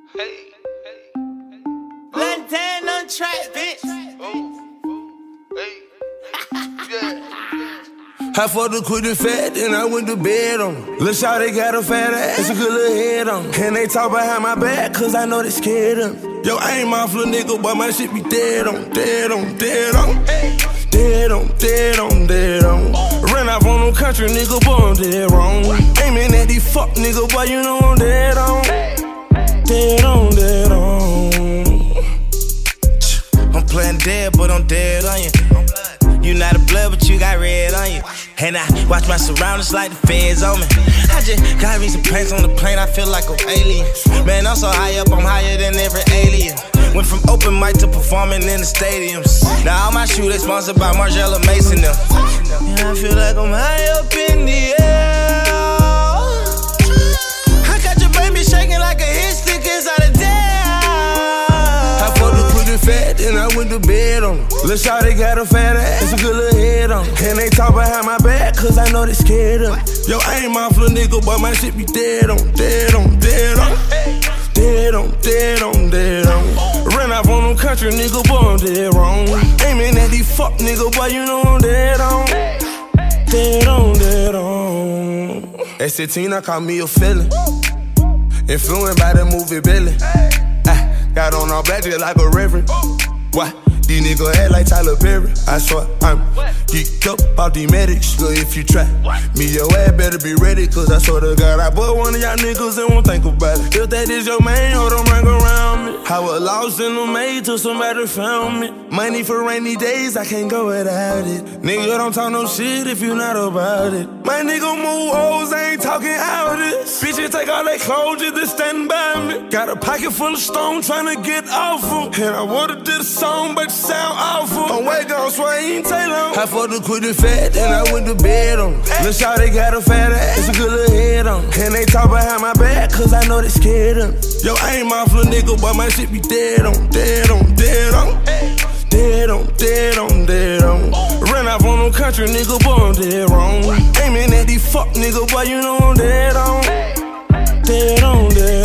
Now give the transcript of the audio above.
Hey. London on track, bitch. I fucked her quick and fat, then I went to bed on her. Lil' shawty got a fat ass, a good little head on her. And they talk behind my back, cause I know they scared of me. Yo, I ain't off little nigga, but my shit be dead on, dead on, dead on. Dead on, dead on, dead on. Ran off on no country nigga, boy, I'm dead wrong. Aiming at these fuck nigga, boy, you know I'm dead on. Dead on, dead on. I'm playing dead, but I'm dead on you. You not a blood, but you got red on you. And I watch my surroundings like the feds on me. I just got me some pants on the plane, I feel like an alien. Man, I'm so high up, I'm higher than every alien. Went from open mic to performing in the stadiums. Now all my shoes, they sponsored by Margiela Mason them. And I feel like I'm high up in the air. I got your baby shaking like a hit stick inside a dare. I fucked her quick and fat, then I went to bed on her. Lil' shawty got a fat ass, a good little head on her. And they talk behind my back, cause I know they scared of me. Yo, I ain't off little nigga, but my shit be dead on, dead on, dead on. Dead on, dead on, dead on. Ran off on no country nigga, boy, I'm dead wrong. Aiming at these fuck nigga, boy, you know I'm dead on. Dead on, dead on. At 16, I caught me a feeling. Influenced by the movie Billy. Got on all black just like a reverend. Why? These niggas act like Tyler Perry. I swear I'm geeked up about these medics. Good if you try me, your ass better be ready. Cause I swear to God, I put one of y'all niggas and won't think about it. If that is your man, hold on, ring around me. I was lost in the maze till somebody found me. Money for rainy days, I can't go without it. Nigga, don't talk no shit if you not about it. My nigga move hoes, I ain't talking outers. Bitches take all their clothes just to stand by me. Got a pocket full of stone tryna get off them. And I wanted this song, but sound awful. I'm way gone, so I ain't take long. I fucked her quick and fat, then I went to bed on her. Lil' shawty got a fat ass, a good little head on her. And they talk behind my back, cause I know they scared of me. Yo, I ain't off little nigga, but my shit be dead on, dead on, dead on. Dead on, dead on, dead on. Ran off on no country nigga, boy, I'm dead wrong. Aiming at these fuck nigga, boy, you know I'm dead on. Dead on, dead on.